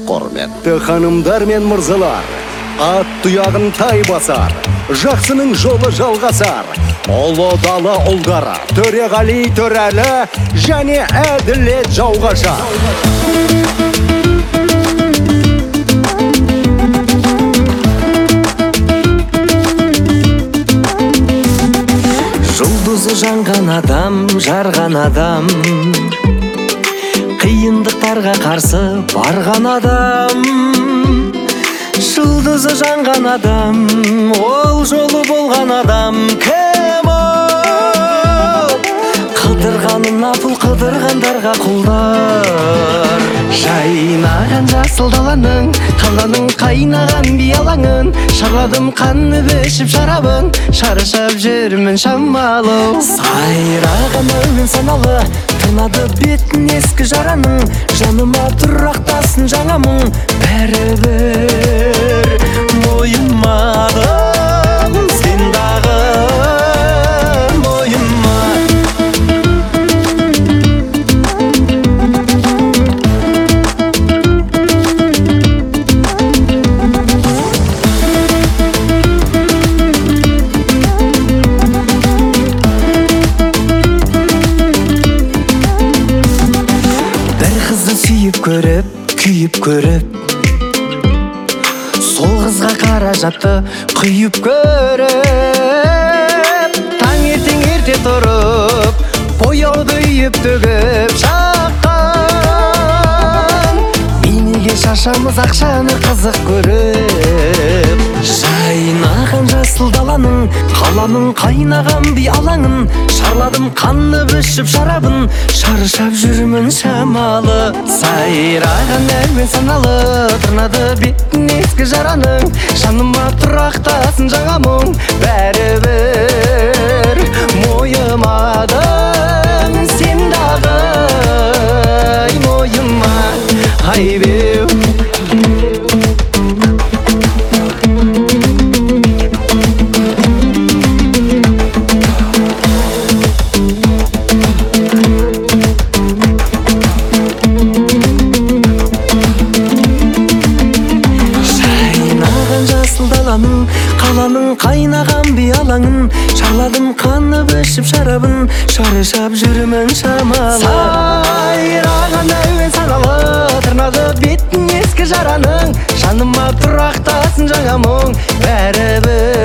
Құрметті ханымдар мен мырзалар, ат тұяғын тай басар, жақсының жолы жалғасар. Ұлы дала ұлдары, Төреғали Төрәлі және әділет жауғашар. Жұлдызы жанған адам, жарған адам, қиындықтарға қарсы барған адам. Жұлдызы жанған адам, ол жолы болған адам. Кім ол? Қыдырғанын апыл, қыдырғандарға құлдар. Жайнаған жасыл даланың, қаланың қайнаған биялаңын. Шарладым қанны бешіп шарабын, шарышап жүрмін шамалы. Сайраған әуен саналы, тырнады бетін ескі жараның. Жаныма тұрақтасын жаңа мұң, бәрібір мойымадым сен дағы мойыма. Бір қызды сүйіп көріп, күйіп көріп, сол қызға қаражатты құйып көріп, таңертең ерте тұрып, бояуды үйіп төгіп шаққан. Бейнеге шашамыз ақшаны қызық көріп. Жайнаған жасыл даланың, қаланың қайнаған би алаңын. Шарладым қанны бішіп шарабын, шарышап жүрмін шамалы. Сайраған әуен саналы, тырнады бетін ескі жараның. Жаныма тұрақтасын жаңа мұң, бәрібір мойымадым сен дағы мойыма. Айбеу қаланың қайнаған би алаңын. Шарладым қанны бішіп шарабын, шарышап жүрмін шамалы. Сайраған әуен саналы, тырнады бетін ескі жараның. Жаныма тұрақтасын жаңа мұң, бәрібір